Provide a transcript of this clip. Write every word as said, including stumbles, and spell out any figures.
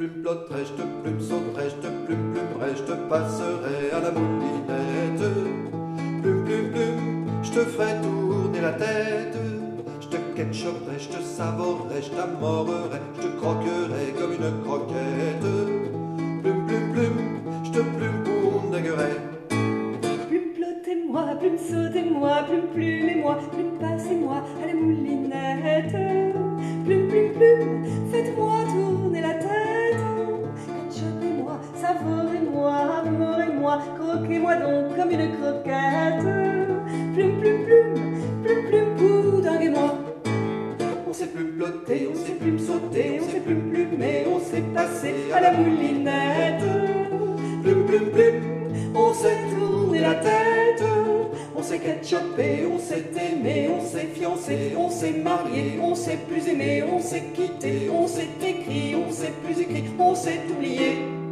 plume, ploterai, je te plume, sauterai, je te plume, plumerai, je te passerai à la moulinette. Plume, plume, plume, je te ferai tourner la tête. Je te ketchuperai, je te savorerai, je t'amorrerai, je te croquerai comme une croquette. Plume, plume, plume, je te plume pour dinguerai. Plume, plottez-moi, plume, sautez-moi, plume, plumez-moi, plume, passez-moi à la moulinette. Plume, plume, plume, faites-moi tourner la tête. Ketchupez-moi, savourez-moi, amorez-moi, croquez-moi donc comme une croquette. Plume, plume, plume, plume, plume, poudinguez-moi. On sait plume plotter, on sait plume sauter, on sait plume plumer, on sait passer À la moulinette. Plume, plume, plume, On sait tourner la tête. on sait ketchuper, on sait aimer, on sait fiancer, On s'est marié, on s'est plus aimé, on s'est quitté, on s'est écrit, on s'est plus écrit, on s'est oublié.